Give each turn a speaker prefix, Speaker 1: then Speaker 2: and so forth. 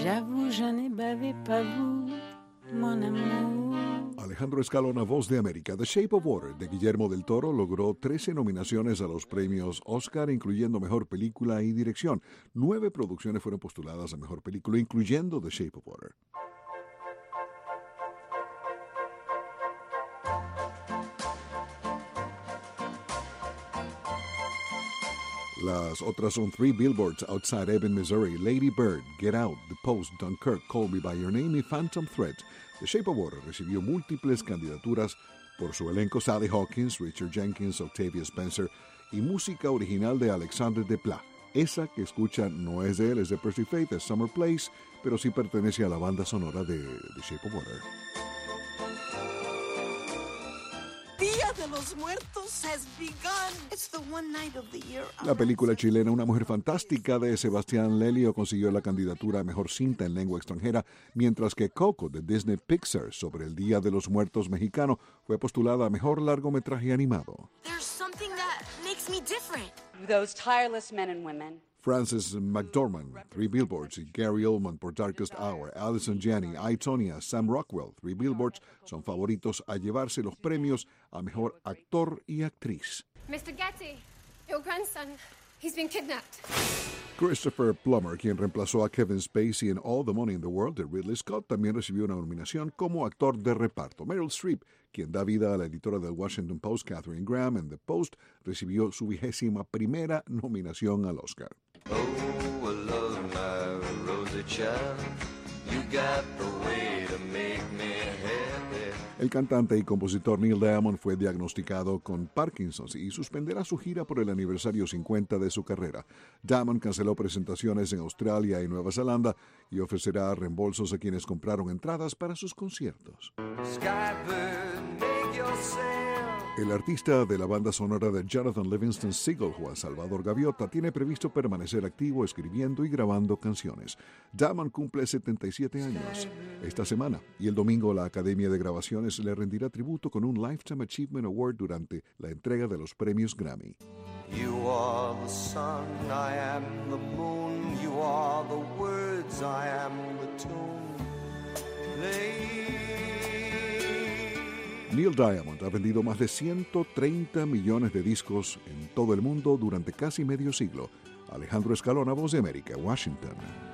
Speaker 1: J'avoue, je n'ai bavé pas vous, mon amour.
Speaker 2: Alejandro Escalona, Voz de América. The Shape of Water, de Guillermo del Toro, logró 13 nominaciones a los premios Oscar, incluyendo Mejor Película y Dirección. 9 producciones fueron postuladas a Mejor Película, incluyendo The Shape of Water. Las otras son Three Billboards Outside Ebbing, Missouri, Lady Bird, Get Out, The Post, Dunkirk, Call Me By Your Name y Phantom Thread. The Shape of Water recibió múltiples candidaturas por su elenco: Sally Hawkins, Richard Jenkins, Octavia Spencer y música original de Alexandre Desplat. Esa que escuchan no es de él, es de Percy Faith, es Summer Place, pero sí pertenece a la banda sonora de The Shape of Water.
Speaker 3: Día de los Muertos has begun. It's the one night of the year.
Speaker 2: La película chilena Una Mujer Fantástica de Sebastián Lelio consiguió la candidatura a Mejor Cinta en Lengua Extranjera, mientras que Coco de Disney Pixar sobre el Día de los Muertos mexicano fue postulada a Mejor Largometraje Animado.
Speaker 4: There's something that makes me different.
Speaker 5: Those tireless men and women.
Speaker 2: Frances McDormand, Three Billboards, y Gary Oldman por Darkest Hour, Allison Janney, I, Tonya, Sam Rockwell, Three Billboards son favoritos a llevarse los premios a Mejor Actor y Actriz.
Speaker 6: Mr. Getty, your grandson, he's been kidnapped.
Speaker 2: Christopher Plummer, quien reemplazó a Kevin Spacey en All the Money in the World de Ridley Scott, también recibió una nominación como actor de reparto. Meryl Streep, quien da vida a la editora del Washington Post, Katharine Graham, en The Post, recibió su 21ª nominación al Oscar.
Speaker 7: Oh, I love my Rosie child. You got the way to make me happy.
Speaker 2: El cantante y compositor Neil Diamond fue diagnosticado con Parkinson y suspenderá su gira por el aniversario 50 de su carrera. Diamond canceló presentaciones en Australia y Nueva Zelanda y ofrecerá reembolsos a quienes compraron entradas para sus conciertos.
Speaker 7: Skybird, make yourself.
Speaker 2: El artista de la banda sonora de Jonathan Livingston Seagull, Juan Salvador Gaviota, tiene previsto permanecer activo escribiendo y grabando canciones. Diamond cumple 77 años esta semana y el domingo la Academia de Grabaciones le rendirá tributo con un Lifetime Achievement Award durante la entrega de los premios Grammy.
Speaker 7: You are the sun, I am the moon. You are the words, I am the tune.
Speaker 2: Neil Diamond ha vendido más de 130 millones de discos en todo el mundo durante casi medio siglo. Alejandro Escalona, Voz de América, Washington.